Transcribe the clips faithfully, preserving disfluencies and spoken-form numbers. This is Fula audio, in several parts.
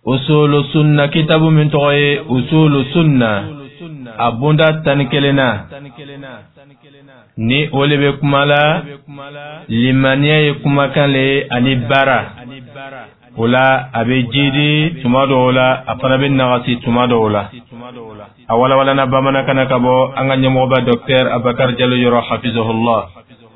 usulu sunna kitabu min toye usulu sunna abunda tankelena ni olebe kumala limaniya ye kumakan le ani bara wala abe jidi tumado wala afana bin nagasi tumado wala awala wala na bamana kana kabo anga nyamoba docteur Abakar Jallo Yoro hafizahullah.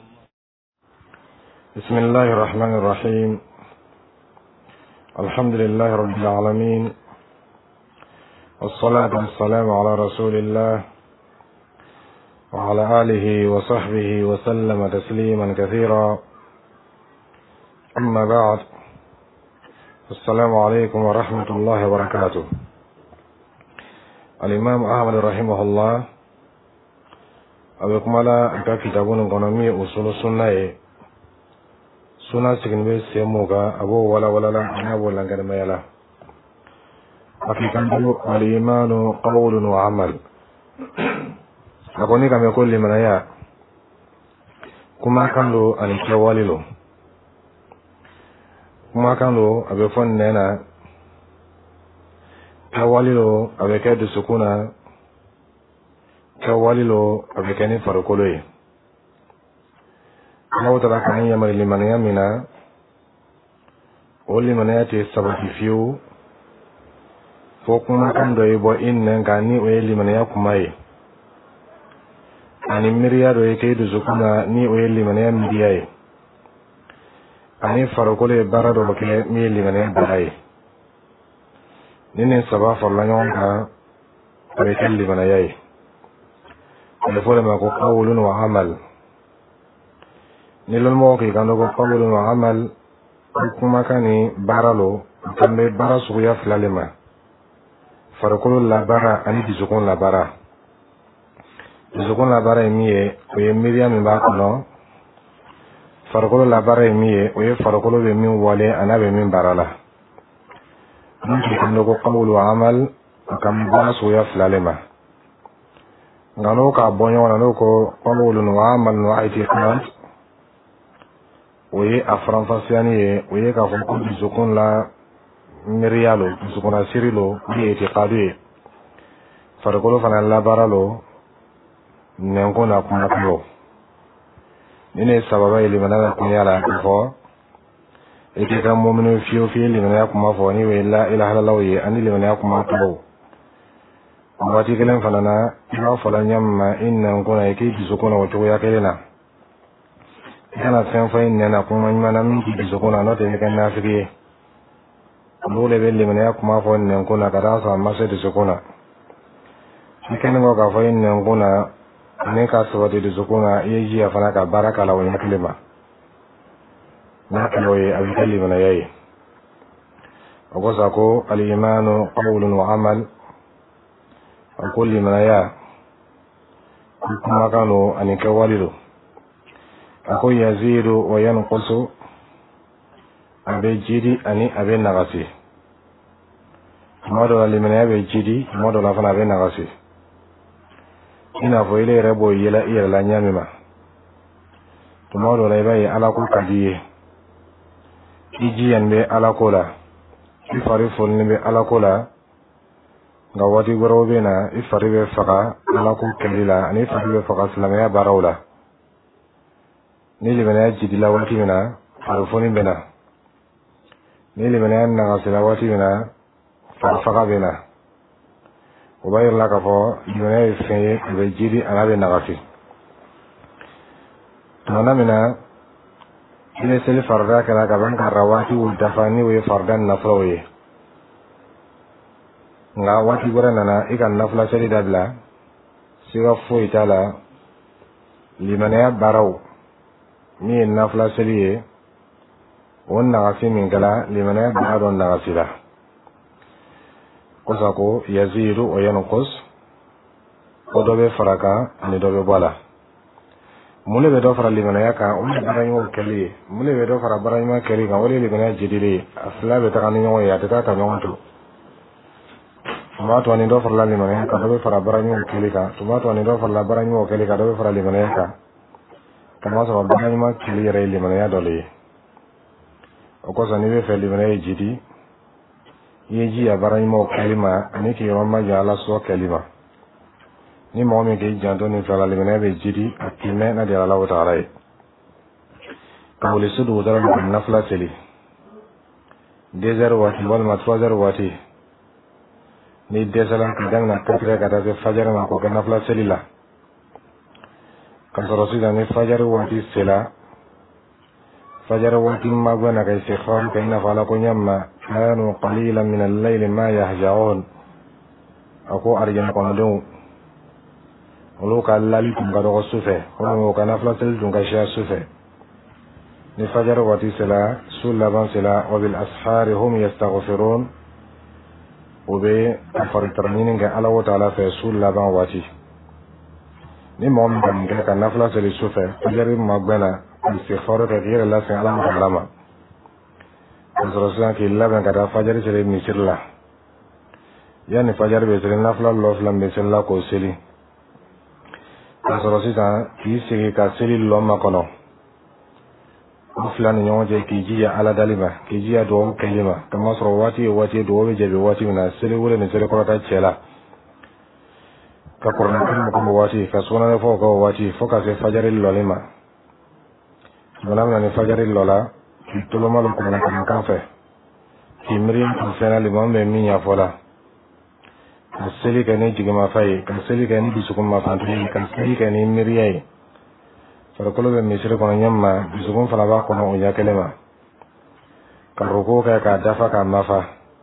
Bismillahir Rahmanir Rahim. Alhamdulillahi Rabbil Alamin. Wassalatu wassalamu ala Rasulillah wa ala alihi wa sahbihi wa sallama tasliman kathira. Amma ba'd. Assalamu alaikum wa rahmatullahi wa barakatuh. Al-Imam Ahmad rahimahullah abekumala aka kitabun ekonomi usul sunnaye suna sigin be semoga abo wala wala la abo langana mayala afikan dalu al-imanu qawlun wa amal akoni kame ko limanaya kuma kando ani kewalilo kuma kando abe fon nena kewalilo abe ke dusukuna kewalilo abe ke ni farukoloye Allah ta'ala kan yamar limanaya mina o limanaya te sabati fiu fo kuma kando ibo inne gani o limanaya kumaye ani miriya do ke dusukuna ni o limanaya midiyaye ani farukoloye barado ke mi limanaya baraye nini saba farla ɲɔgɔn kan a bɛ kɛ limanaya ye a bɛ fɔ de ma ko qawlun wa amal ni lɔnmɔgɔ k'i kan ko qawlun wa amal ko kumakan ni baara lo kan bɛ baara suguya fila le ma farikolo labaara ani dusukun labaara dusukun labaara ye min ye o ye miiriya min b'a kɔnɔ farikolo labaara ye min ye o ye farikolo bɛ min wale a n'a bɛ min baara la ngi ko qawlu wa amal kam baso ya flalema ngano ka bonyo ngano ko qawlu wa amal wa itiqad oye afran fasiani ye oye ka ko zukun la mirialo zukuna sirilo bi itiqadi farqolo fana la baralo nengo na kuma ko nene sababa ile manana kunyala ko eti kan mu'minu fiyo fiye limana kuma fo ni we la ilaha illallah ye ani limana kuma to wati kelen falana ba fala nyamma inna ngona yake bisokona wato ya kelena kana san fa inna na kuma nyana min bisokona no te kan na fiki dole be limana kuma fo inna ngona kada sa masa bisokona nikan ngo ka fo inna ngona ne ka so wati bisokona yeji afana ka baraka la wani kelema نحن أبي من ياي وقصكو الإيمان قول وعمل وكل من يا كما كانوا أن يكوالدوا أكو يزيد وينقص أبي جيدي أني أبي نغسي مدولا لمن أبي جيدي مدولا فنا أبي نغسي إنا فويلي ربو يلا إيرلا نيامما تمدولا يباي على كل كديه ijiyan be alakola ifari folni be alakola nga wati goro be na ifari be faka alako kelila ani ifari be faka islamaya barawla ni libana jidila wati mina farfoni bena ni libana na gasila wati mina farfaka bena ubayir la ka fo libana fe be jidi anabe nagasi tana mina ile seli farda kana gaban karawati ul dafani we fardan nafrawi nga wati gora nana ikan nafla seli dabla siga fo itala limanaya baraw ni nafla seli on nagasi min kala limanaya baradon nagasila kosako yazidu wa yanqus kodobe faraka ni dobe bala mule be do fara limanaya ka o be baranyo kali mule be do fara baranyo kali ka wole limanaya jidire afla be ta kan nyo ya ta ta nyo to ma to ni do fara limanaya ka do be fara baranyo kali ka to ma to ni do fara baranyo kali ka do be fara limanaya ka kama so baranyo kali re limanaya do le o ko sa ni be fe limanaya jidi ye ji ya baranyimo kalima ani ki yoma ja ala so kalima ni mo me ke janto ni fala le mena be jidi akime na de ala ta'ala e kawle sudu dara na nafla teli deux heures wati wal ma trois heures wati ni desalan kadang na katre kada se fajar ma ko nafla teli la kan torosi da ni fajar wati sela fajar wati ma gwana kai se kham kai na fala ko nyamma kanu qalilan min al-layl ma yahjaun ako arjan ko ndo olu ka lali tun ka dɔgɔ sufɛ walima u ka nafila seli tun ka siya sufɛ ni fajar waati sela su laban sela wa bil ashari hum yastaghfirun u bɛ a faritara ɲini kɛ ala wo taala fɛ su laban waati ni mɔgɔ min ka nin kɛ ka nafila seli sufɛ fajar ma gbɛna istighfar kɛ k'i yɛrɛ lasɛn ala ma taala ma ka sɔrɔ sisan k'i labɛn ka taa fajar seli misiri la yanni fajar bɛ seli nafila lɔfila bɛ seli la k'o seli ka sɔrɔ sisan k'i sigi ka seli lɔ makɔnɔ o fila ni ɲɔgɔn cɛ k'i jija ala dali ma k'i jija dugawu kɛli ma kama sɔrɔ waati ye waati ye dugawu bɛ jaabi waati min na seli wele ni seli kɔrɔta cɛ la ka kɔrɔna kiri mɔgɔ bɔ waati ka sugunɛ fɔ ka waati fo ka se fajari lɔli ma tuma min na ni fajari lɔ la k'i toloma lɔ kɔmɔna kaman kan fɛ k'i miiri k'i fɛnɛ liman bɛ min ɲɛfɔ la ka seli kɛ ni jigimafa ye ka seli kɛ ni dusukun mafantigi ye ka seli kɛ ni miiriya ye farikolo bɛ misiri kɔnɔ ɲɛma dusukun fana b'a kɔnɔ o ɲɛ kelen ma ka ruku kɛ k'a dafa k'a mafa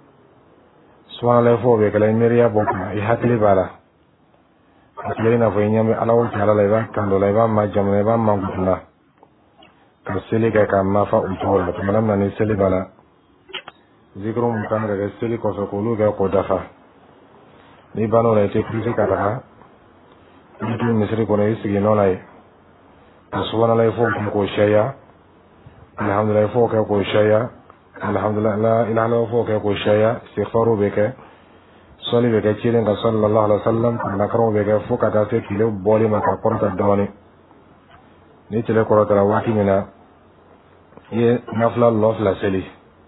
subhanallah bɛ kɛla miiriya bɔ kuma i hakili b'a la a tile i n'a fɔ i ɲɛ bɛ ala wo taala la i b'a kando la i b'a majamuna i b'a mankutunna ka seli kɛ k'a mafa o cogo la tuma min na ni seli b'a la zikiru mun kan ka kɛ seli kɔfɛ k'olu kɛ k'o dafa ni bano la ite kulisi ka taga i tu misiri kɔnɔ i sigi nɔ la ye ka subhanallah fo k'o sɛya alhamdulillah fo kɛ k'o sɛya alhamdulillah la ilaha illallah fo kɛ k'o sɛya istighfaru bɛ kɛ sɔli bɛ kɛ cilen ka sallallahu alaihi wasallam nakaraw bɛ kɛ fo ka taa se tile bɔli ma ka kɔrɔta dɔɔni ni tile kɔrɔtara waati min na i ye nafila lɔ fila seli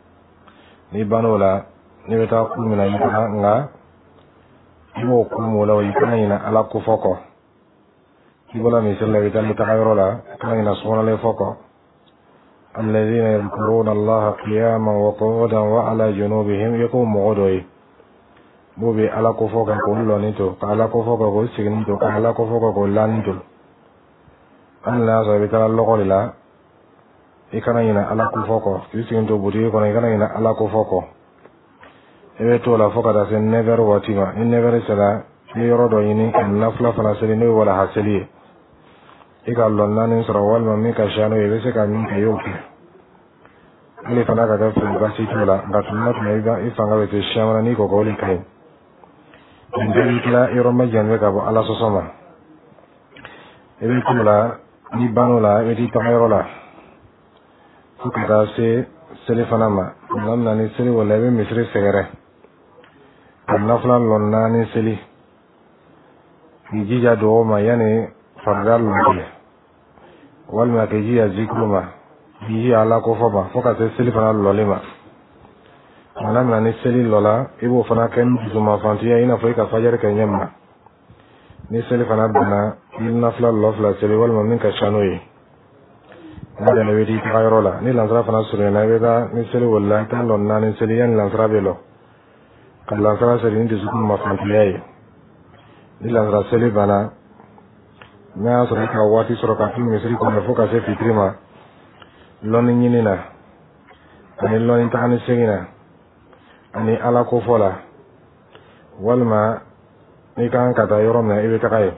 ni bano la ni bɛ taa kulu min na i taga nka i b'o kun la i kana ɲina ala kofɔ kɔ i bɔra misiri la i bɛ taa taga yɔrɔ la i kana ɲina subhanallah fɔ kɔ alladhina yadhkuruna allaha qiyaman wa qu'udan wa ala junubihim i ko mɔgɔ dɔ ye b'o bɛ ala kofɔ kɛ k'o lɔni to ka ala kofɔ kɛ k'o sigini to ka ala kofɔ kɛ k'o lani to hali n'a sɔrɔ i bɛ taa lɔgɔ de la i kana ɲina ala kofɔ kɔ k'i sigini to butigi kɔnɔ i kana ɲina ala kofɔ kɔ i bɛ t'o la fo ka taa se neuf heures waati ma ni neuf heures sera i ye yɔrɔ dɔ ɲini ka nafila fana seli n'o ye walaha seli ye i ka lɔ naani sɔrɔ walima min ka siya n'o ye i bɛ se ka min kɛ i y'o kɛ hali fana ka kɛ fili baasi t'o la nka tuma tuma i fanga bɛ se siya wɛrɛ n'i kɔkɔ o de ka ɲi nin bɛɛ b'i tila yɔrɔ ma janbe ka bɔ ala sɔsɔ ma i bɛ t'o la n'i ban'o la i bɛ t'i taga yɔrɔ la fo ka taa se seli fana ma tuma min na ni seli wala i bɛ misiri sɛgɛrɛ ka nafila lɔ naani seli k'i jija dugawu ma yanni farida lɔnti walima k'i jija zikiru ma k'i jija ala kofɔ ma fo ka se seli fana lɔli ma tuma min na ni seli lɔ la i b'o fana kɛ ni dusumanfantiya i n'a fɔ i ka fajari kɛ ɲɛ ma ni seli fana bɛnna i bɛ nafila lɔ fila seli walima min ka ca n'o ye n'a bɛnna i bɛ t'i taga yɔrɔ la ni lansara fana surunyana i bɛ taa ni seli wulila i t'a lɔ naani seli yanni lansara bɛ lɔ ka lansara seli ni dusukun mafantiya ye ni lansara seli banna n'a y'a sɔrɔ i ka waati sɔrɔ ka to misiri kɔnɔ fo ka se fitiri ma lɔnni ɲini na ani lɔnni taga ni segin na ani ala kofɔ la walima n'i kan ka taa yɔrɔ min na i bɛ taga ye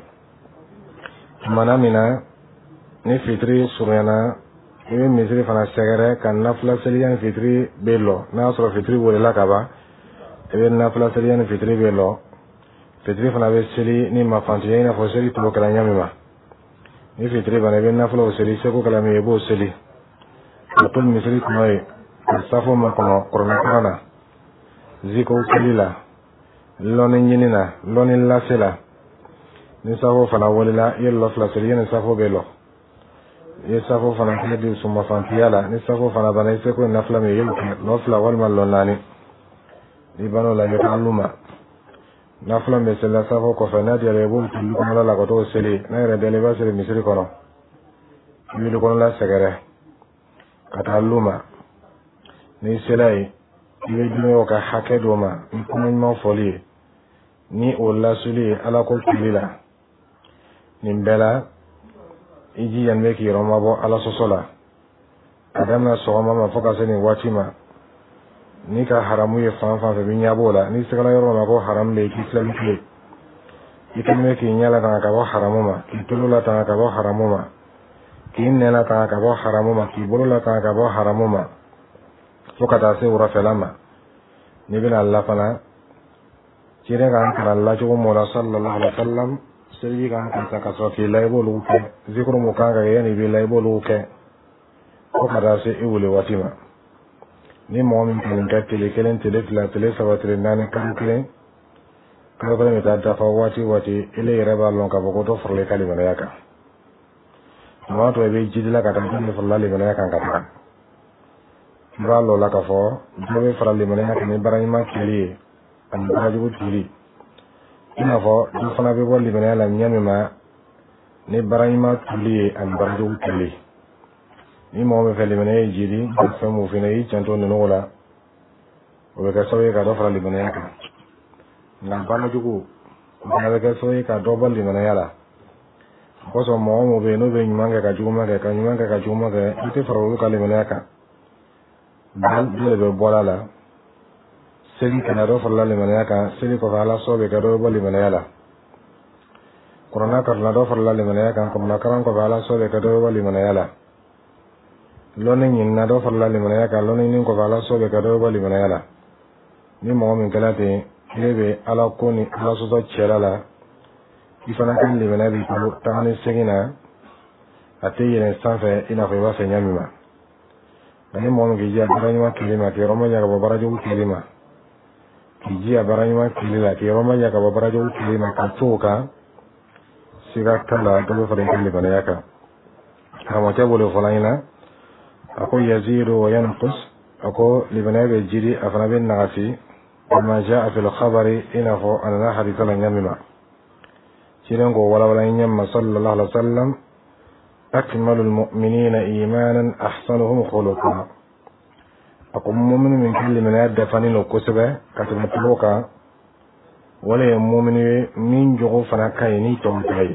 tumana min na ni fitiri surunyana i bɛ misiri fana sɛgɛrɛ ka nafila seli yanni fitiri bɛ lɔ n'a y'a sɔrɔ fitiri welela ka ban i bɛ nafila seli yanni fitiri bɛ lɔ fitiri fana bɛ seli ni mafantiya i n'a fɔ seli tɔgɔ kɛla ɲami ma ni fitiri banna i bɛ nafilaw seli seko kɛla min ye i b'o seli ka to misiri tuma ye ka safo ma kɔnɔ kɔrɔnakɔrɔ na zikow seli la lɔnni ɲini na lɔnni lase la ni safo fana wulila i ye lɔ fila seli yanni safo bɛ lɔ i ye safo fana kɛ dusumafantiya la ni safo fana banna i seko ye nafila min ye i ye lɔ fila walima lɔ naani ibano la yatalluma nafla be sella safo ko fa nadi re bum tullu ko la ko to seli na re dele ba seli misri kono wilu kono la segere katalluma ni selai ibe dimo ka hake doma ko ma foli ni o la suli ala ko tulila ni bela iji yanbe ki roma bo ala sosola adamna sogoma ma foka seni watima ni ka haramu ye fan fan fe binya bola ni segala yoro ma ko haram le ki islam ki ikamne ki nyala ta ka bo haramu ma ki tulula ta ka bo haramu ma ki nela ta ka bo haramu ma ki bulula ta ka bo haramu ma foka ta se ura felama ni bin Allah fana cire ga kan Allah jo mo la sallallahu alaihi wasallam sai ga kan ta ka so ki laibo lu ke zikru mu kan ga yani bi laibo lu ke ko kada se iwule watima ni momin kan ka tele kelen tele fila tele sabatire nane kan kelen ka ko ne ta da fa wati wati ile reba lon ka ko to forle kali mana yaka ma to be jidila ka ta ni forle mana yaka ka ta ba lo la ka fo be forle mana yaka ni barayma kili an baraju tili ina fo du fana be bolli mana la nyame ma ni barayma tili an baraju tili ni mo be fele mena jiri so mo fina yi chanto no wala o be ka so yi ka do fara libana yaka na bana jugo na be ka so yi ka do bal libana yala ko so mo mo be no be nyumanga ka jugo ma ka nyumanga ka jugo ma ka ite fara ko libana yaka dal dole be bola la seli ka do fara libana yaka seli ko ala so be ka do bal libana yala corona ka na do fara libana yaka ko na karan ko ala so be ka do bal libana yala loni nyin na do farla limana yaka loni nin ko bala sobe ka do bali mana yala ni mo min kala te lebe ala ko ni ala so to chela la ifana kan limana bi ko tani segina ate yene sanfe ina ko wa senya mima ni mo ngi ya baranywa kilima ke roma ya ko barajo kilima ki ya baranywa kilila ke roma ya ko barajo kilima ka toka siga kala do fa den limana yaka kama ta bole folaina أقول يزيد وينقص أقول لبناء الجري أفنى بالنغسي وما جاء في الخبر إنه أن حديث لن يمما شيرنكو ولا ولا ينم صلى الله عليه وسلم أكمل المؤمنين إيمانا أحسنهم خلقا أقول مؤمن من كل من يد فنين وكسبة كتبت لوكا ولا مؤمن من جغو فنكايني تمتعي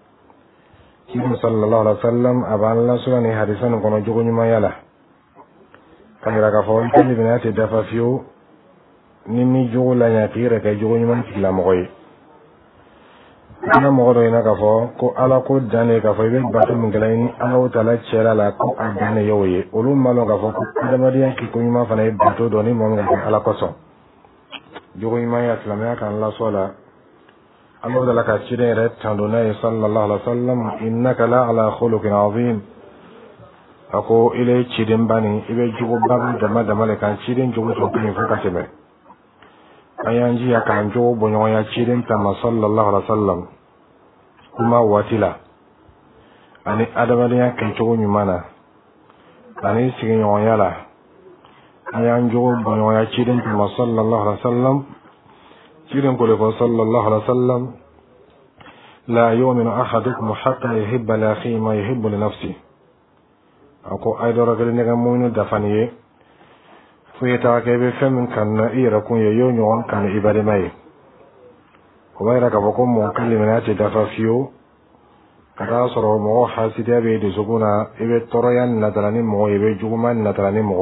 Ibn sallallahu alaihi wasallam aballa surani hadisan kono jogo nyuma yala kamera ka fo tele bina te dafa fiyo nini jogo la nya tire ka jogo nyuma tila mo koy ana mo do ina ka fo ko ala ko dane ka fo be batu min galaini ala o tala chera la ko adane yoye ulum malo ka fo ko damadiya ki ko nyuma fana batu do ni mo ngal ala ko so jogo nyuma ya islamia kan la sola Allah da laka cire rai tandona sallallahu alaihi wasallam innaka la ala khuluqin azim ako ile cidin bani ibe jugo babu dama dama le kan cidin jugo to kin fuka sebe ayanji ya kan jugo bonyo ya cidin tama sallallahu alaihi wasallam kuma watila ani adama ya kan jugo nyumana ani sigin yala ayan jugo bonyo ya cidin tama sallallahu alaihi wasallam كيرن قول صلى الله عليه وسلم لا يؤمن أحدكم حتى يحب لأخيه ما يحب لنفسه أكو أيضا رجل نجمون دفنيه فيتعكب فمن كان يركون يونيون كان إبادة ماي وغيرك فكم مكلمات دفافيو كراسر مو حاسد أبي دسقونا إبي تريان نتلاني مو إبي جومان نتلاني مو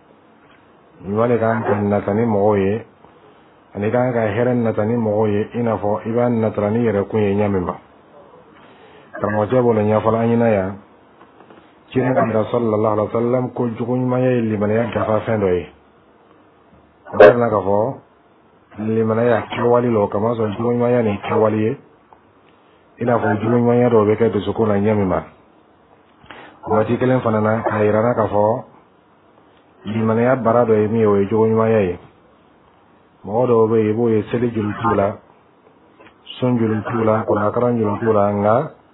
يوالي كان نتلاني مو ani kan ka heren natani mogo ye ina fo iban natrani yere kunye nyamima kamo jabo le nyafala anyina ya kire kan da sallallahu alaihi wasallam ko jugun maya limana ya dafa fendo ye barna ka fo limana ya kwali lo kama so jugun maya ni kwali ye ina fo jugun maya do be ke do sukuna nyamima wati kelen fanana kairana ka fo limana ya barado ye mi o jugun maya ye modo be bo ye sele jul tula son jul tula ko akaran jul tula nga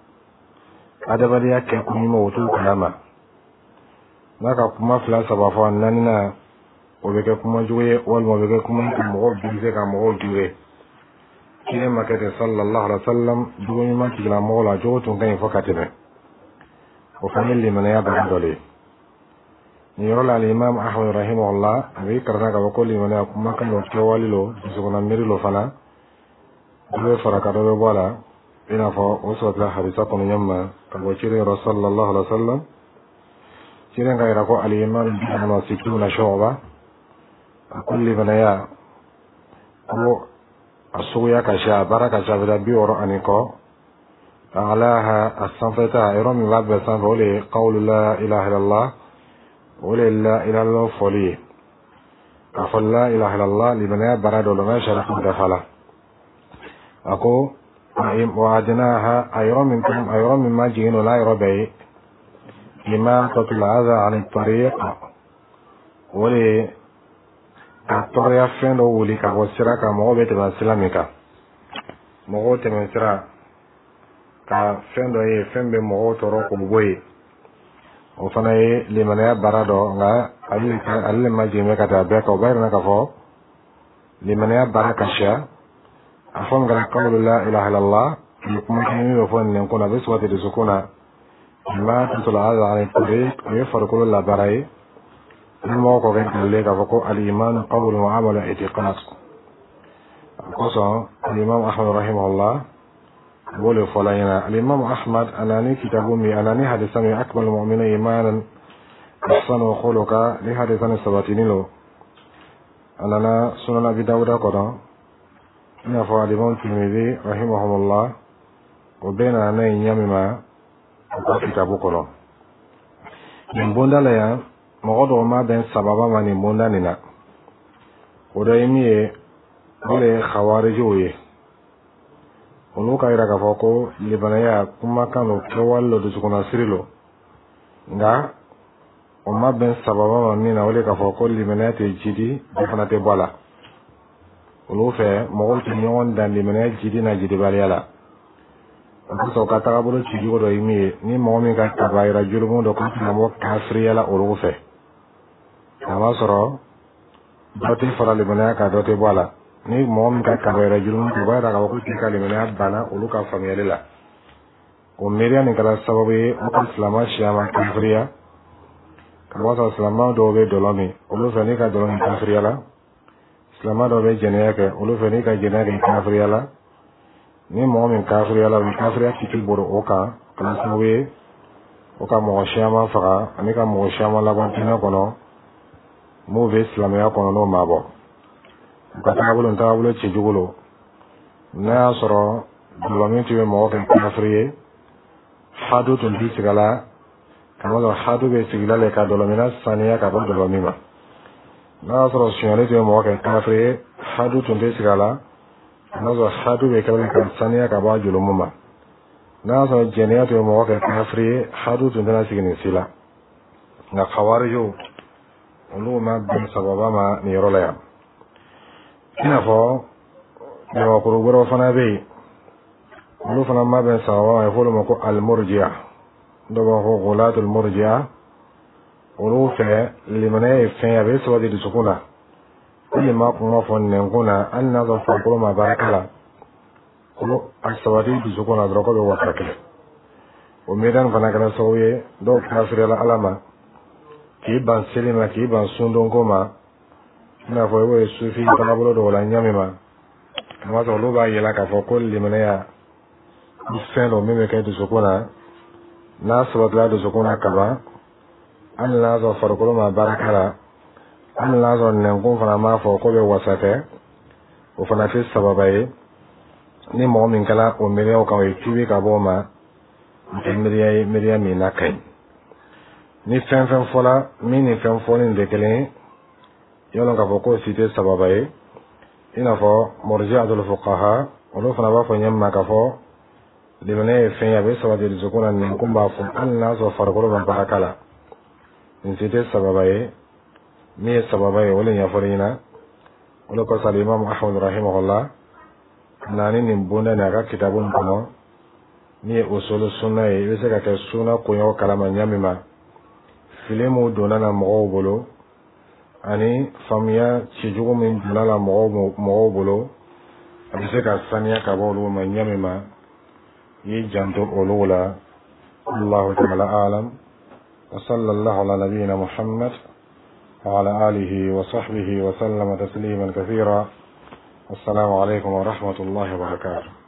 adabari yake kunima wutu kalama naka kuma fla sabafa nanina o bɛ kɛ kuma jugu ye walima o bɛ kɛ kuma ka mɔgɔw birise ka mɔgɔw jure kile makɛ de sallallahu alaihi wasallam jugu ɲuman tigila mɔgɔ la jogo tun ka ɲi fɔ ka tɛmɛ o fana limanaya bɛ dɔ le ni yɔrɔ la Imam Ahmad rahimahullah a bɛ karanta ka fɔ ko limanaya kuma kan dɔ kɛwale lo dusukɔnɔ miiri lo fana dɔ bɛ fara ka dɔ bɛ bɔ a la i n'a fɔ o sɔrɔla hadisa kɔnɔ ɲɛma ka bɔ cire yɔrɔ sallallahu alaihi wasallam cire ka yira ko al-iman bid'un sittuna shu'ba a ko limanaya ko a suguya ka ca a baara ka ca bɛ da bi wɔɔrɔ ani kɔ alaha a sanfɛta yɔrɔ min b'a bɛɛ sanfɛ o de ye qawlu la ilaha illallah o de ye la ilaha illallah fɔli ye k'a fɔ la ilaha illallah limanaya baara dɔ la n'a sariya dafa la a ko wa adnaha a yɔrɔ min a yɔrɔ min ma jigin o la yɔrɔ bɛɛ ye imatatul adha ani tariq o de ye ka tɔɔrɔya fɛn dɔ wuli ka bɔ sira kan mɔgɔw bɛ tɛmɛ sira min kan mɔgɔw tɛmɛ sira ka fɛn dɔ ye fɛn bɛ mɔgɔw tɔɔrɔ k'o bɔ yen o fana ye limanaya baara dɔ nka ale le ma jigin bɛ ka taa bɛɛ kan o b'a yira k'a fɔ limanaya baara ka ca a fɔ min kɛra qawlu la ilaha illallah ni kuma kelen bɛ fɔ nin kɔnɔ a bɛ sɔrɔ dusukun na imatatul adha ani tariq o ye farikolo labaara ye ni mɔgɔ kɔ kɛ kile k'a fɔ ko al-iman qawlun wa amalun i'tiqad kosɔn al-imam Ahmad rahimahullah b'o le fɔla ɲɛna al-imam Ahmad anani kitabu min anani hadisa min akmal mu'mina imanan ahsanu khuluqa ni hadisa ni sabatini lo anana sunan abi dawuda kɔnɔ i n'a fɔ al-imam Tirmidhi rahimahullah o bɛɛ nana n'a ye ɲami ma o ka kitabu kɔnɔ nin bonda la yan mɔgɔ dɔw ma bɛn sababa ma nin bonda nin na o dɔ ye min ye o de ye khawarijiw ye olu ka yira k'a fɔ ko libanaya kumakan lo kɛwale lo dusukɔnɔ siri lo nka o ma bɛn sababa ma min na o de k'a fɔ ko libanaya tɛ jidi o fana tɛ bɔ a la olu fɛ mɔgɔw tɛ ɲɔgɔn dan libanaya jidi na jidibaliya la o kosɔn o ka tagabolo cijugu dɔ ye min ye ni mɔgɔ min ka kabayira jurumu dɔ ko tɛna bɔ kafiriya la olu fɛ a b'a sɔrɔ dɔ tɛ fara libanaya kan dɔ tɛ bɔ a la ni mɔgɔ min ka kabayira jurumu o b'a yira k'a fɔ ko k'i ka libanaya banna olu ka faamuyali la o miiriya nin kɛra sababu ye o ka silamɛ siya ma kafiriya ka b'a sɔrɔ silamɛ dɔw bɛ dɔlɔ min olu fɛ n'i ka dɔlɔ min kafiriya la silamɛ dɔw bɛ jɛnɛya kɛ olu fɛ n'i ka jɛnɛya kɛ kafiriya la ni mɔgɔ min kafiriya la o bɛ kafiriya kiti bɔra o kan ka na sababu ye o ka mɔgɔ siyaman faga ani ka mɔgɔ siyaman laban diinɛ kɔnɔ m'o bɛ silamɛya kɔnɔ n'o ma bɔ u ka taabolo ni taabolo cɛjugu lo n'a y'a sɔrɔ dɔlɔ min tun bɛ mɔgɔ kɛ kafiri ye hadu tun tɛ sigi a la kama sɔrɔ hadu bɛ sigi la le ka dɔlɔ mina saniya ka bɔ dɔlɔ min ma n'a y'a sɔrɔ sunyali tun bɛ mɔgɔ kɛ kafiri ye hadu tun tɛ sigi a la n'a sɔrɔ hadu bɛ kɛlɛ ka saniya ka bɔ a jolomu ma n'a y'a sɔrɔ jɛnɛya tun bɛ mɔgɔ kɛ kafiri ye hadu tun tɛna sigi nin si la nka khawarijiw olu ma bɛn sababa ma nin yɔrɔ la yan i n'a fɔ jamakuru wɛrɛw fana bɛ yen olu fana ma bɛn sababa ma ye f'olu ma ko al-murji'a dɔw b'a fɔ ghulatul murji'a olu fɛ limanaya ye fɛn ye a bɛ sabati dusukun na hali ma kuma fɔ nɛnkun na hali n'a sɔrɔ farikolo ma baara la olu a sabati dusukun na dɔrɔn ko bɛ wasa kɛlɛ o miiriyani fana kɛra sababu ye dɔw kafiriyala ala ma k'i ban seli ma k'i ban sundonko ma i n'a fɔ i b'o ye sufi tagabolo dɔw la ɲami ma kama sɔrɔ olu b'a yɛlɛ k'a fɔ ko limanaya fɛn dɔ min bɛ kɛ dusukun na n'a sabatila dusukun na kaban hali n'a sɔrɔ farikolo ma baara la hali n'a sɔrɔ nɛnkun fana m'a fɔ ko bɛ wasa kɛ o fana tɛ sababa ye ni mɔgɔ min kɛla o miiriyaw kan o ye tuubi ka bɔ o ma o tɛ miiriya ye miiriya min n'a ka ɲi ni fɛn fɛn fɔla min ni fɛn fɔli tɛ kelen ye yɔrɔ k'a fɔ k'o si tɛ sababa ye i n'a fɔ murji'atul fuqaha olu fana b'a fɔ ɲɛma ma k'a fɔ limanaya ye fɛn ye a bɛ sabati dusukun na nɛnkun b'a fɔ hali n'a sɔrɔ farikolo ma baara la nin si tɛ sababa ye min ye sababa ye o le ɲɛfɔli ɲɛna o le kɔsɔn al-imam Ahmad rahimahullah naani nin bonda ni a ka kitabu nin kɔnɔ min ye usulu sunna ye i bɛ se ka kɛ sunna koɲɔgɔn kalama ɲami ma fili mun donna na mɔgɔw bolo ani faamuya cijugu min donna la mɔgɔw bolo a bɛ se ka saniya ka bɔ olu ma ɲɛmi ma i janto olu la. Allahu ta'ala alam wa sallallahu ala nabiyyina Muhammad wa ala alihi wa sahbihi wa sallama tasliman kathira. Assalamu alaikum wa rahmatullahi wa barakatuh.